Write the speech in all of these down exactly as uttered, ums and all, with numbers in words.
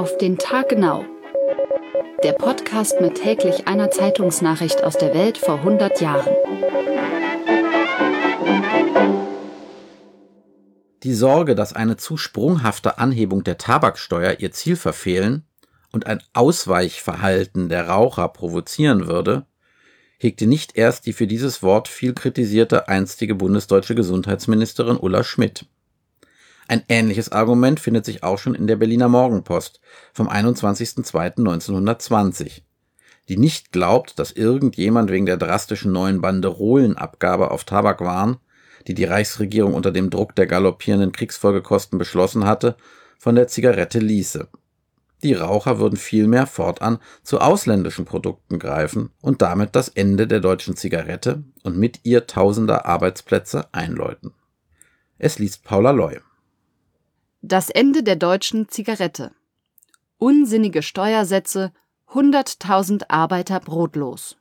Auf den Tag genau. Der Podcast mit täglich einer Zeitungsnachricht aus der Welt vor hundert Jahren. Die Sorge, dass eine zu sprunghafte Anhebung der Tabaksteuer ihr Ziel verfehlen und ein Ausweichverhalten der Raucher provozieren würde, hegte nicht erst die für dieses Wort viel kritisierte einstige bundesdeutsche Gesundheitsministerin Ulla Schmidt. Ein ähnliches Argument findet sich auch schon in der Berliner Morgenpost vom einundzwanzigsten zweiten neunzehnhundertzwanzig, die nicht glaubt, dass irgendjemand wegen der drastischen neuen Banderolenabgabe auf Tabakwaren, die die Reichsregierung unter dem Druck der galoppierenden Kriegsfolgekosten beschlossen hatte, von der Zigarette ließe. Die Raucher würden vielmehr fortan zu ausländischen Produkten greifen und damit das Ende der deutschen Zigarette und mit ihr tausender Arbeitsplätze einläuten. Es liest Paula Loy. Das Ende der deutschen Zigarette. Unsinnige Steuersätze, hunderttausend Arbeiter brotlos.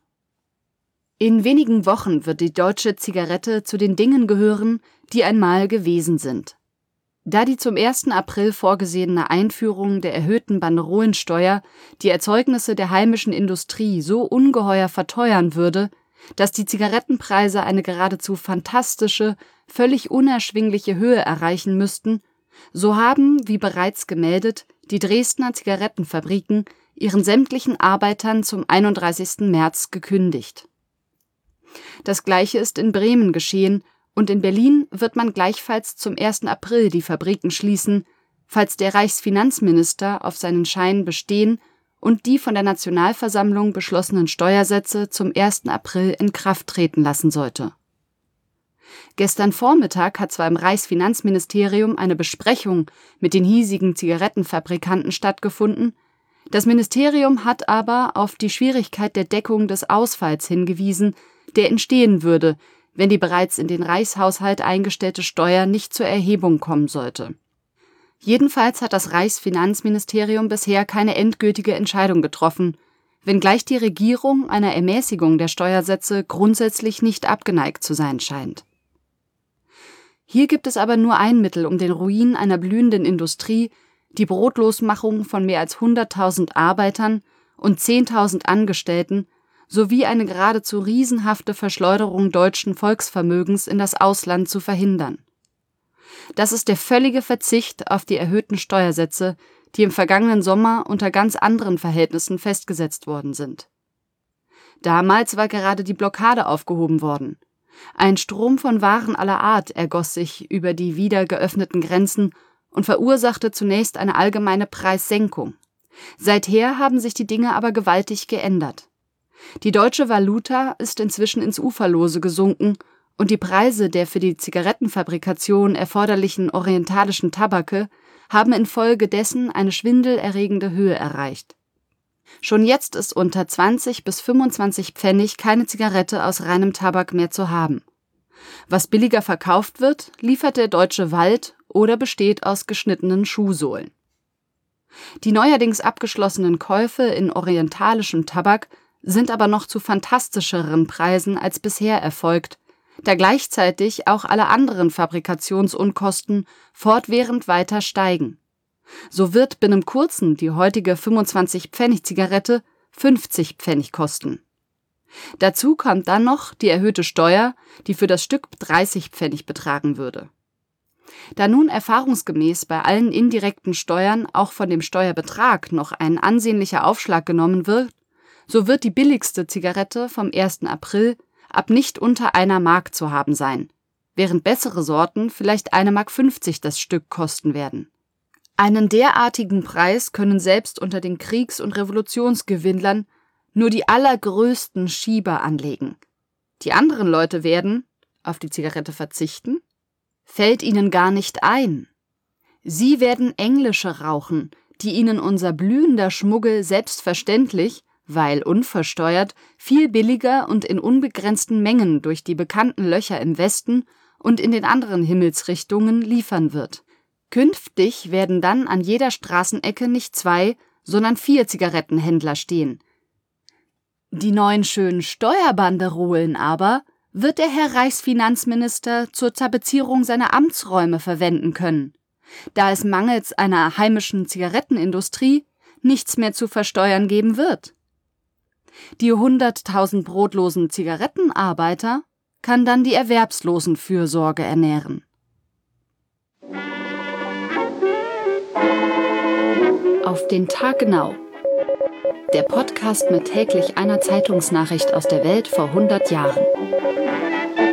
In wenigen Wochen wird die deutsche Zigarette zu den Dingen gehören, die einmal gewesen sind. Da die zum ersten April vorgesehene Einführung der erhöhten Banderolensteuer die Erzeugnisse der heimischen Industrie so ungeheuer verteuern würde, dass die Zigarettenpreise eine geradezu fantastische, völlig unerschwingliche Höhe erreichen müssten, so haben, wie bereits gemeldet, die Dresdner Zigarettenfabriken ihren sämtlichen Arbeitern zum einunddreißigsten März gekündigt. Das Gleiche ist in Bremen geschehen, und in Berlin wird man gleichfalls zum ersten April die Fabriken schließen, falls der Reichsfinanzminister auf seinen Schein bestehen und die von der Nationalversammlung beschlossenen Steuersätze zum ersten April in Kraft treten lassen sollte. Gestern Vormittag hat zwar im Reichsfinanzministerium eine Besprechung mit den hiesigen Zigarettenfabrikanten stattgefunden, das Ministerium hat aber auf die Schwierigkeit der Deckung des Ausfalls hingewiesen, der entstehen würde, wenn die bereits in den Reichshaushalt eingestellte Steuer nicht zur Erhebung kommen sollte. Jedenfalls hat das Reichsfinanzministerium bisher keine endgültige Entscheidung getroffen, wenngleich die Regierung einer Ermäßigung der Steuersätze grundsätzlich nicht abgeneigt zu sein scheint. Hier gibt es aber nur ein Mittel, um den Ruin einer blühenden Industrie, die Brotlosmachung von mehr als hunderttausend Arbeitern und zehntausend Angestellten sowie eine geradezu riesenhafte Verschleuderung deutschen Volksvermögens in das Ausland zu verhindern. Das ist der völlige Verzicht auf die erhöhten Steuersätze, die im vergangenen Sommer unter ganz anderen Verhältnissen festgesetzt worden sind. Damals war gerade die Blockade aufgehoben worden. Ein Strom von Waren aller Art ergoss sich über die wieder geöffneten Grenzen und verursachte zunächst eine allgemeine Preissenkung. Seither haben sich die Dinge aber gewaltig geändert. Die deutsche Valuta ist inzwischen ins Uferlose gesunken und die Preise der für die Zigarettenfabrikation erforderlichen orientalischen Tabake haben infolgedessen eine schwindelerregende Höhe erreicht. Schon jetzt ist unter zwanzig bis fünfundzwanzig Pfennig keine Zigarette aus reinem Tabak mehr zu haben. Was billiger verkauft wird, liefert der deutsche Wald oder besteht aus geschnittenen Schuhsohlen. Die neuerdings abgeschlossenen Käufe in orientalischem Tabak sind aber noch zu fantastischeren Preisen als bisher erfolgt, da gleichzeitig auch alle anderen Fabrikationsunkosten fortwährend weiter steigen. So wird binnen kurzem die heutige fünfundzwanzig-Pfennig-Zigarette fünfzig Pfennig kosten. Dazu kommt dann noch die erhöhte Steuer, die für das Stück dreißig Pfennig betragen würde. Da nun erfahrungsgemäß bei allen indirekten Steuern auch von dem Steuerbetrag noch ein ansehnlicher Aufschlag genommen wird, so wird die billigste Zigarette vom ersten April ab nicht unter einer Mark zu haben sein, während bessere Sorten vielleicht eine Mark fünfzig das Stück kosten werden. Einen derartigen Preis können selbst unter den Kriegs- und Revolutionsgewinnlern nur die allergrößten Schieber anlegen. Die anderen Leute werden auf die Zigarette verzichten? Fällt ihnen gar nicht ein. Sie werden englische rauchen, die ihnen unser blühender Schmuggel selbstverständlich, weil unversteuert, viel billiger und in unbegrenzten Mengen durch die bekannten Löcher im Westen und in den anderen Himmelsrichtungen liefern wird. Künftig werden dann an jeder Straßenecke nicht zwei, sondern vier Zigarettenhändler stehen. Die neuen schönen Steuerbanderolen aber wird der Herr Reichsfinanzminister zur Tapezierung seiner Amtsräume verwenden können. Da es mangels einer heimischen Zigarettenindustrie nichts mehr zu versteuern geben wird. Die hunderttausend brotlosen Zigarettenarbeiter kann dann die Erwerbslosenfürsorge ernähren. Auf den Tag genau. Der Podcast mit täglich einer Zeitungsnachricht aus der Welt vor hundert Jahren.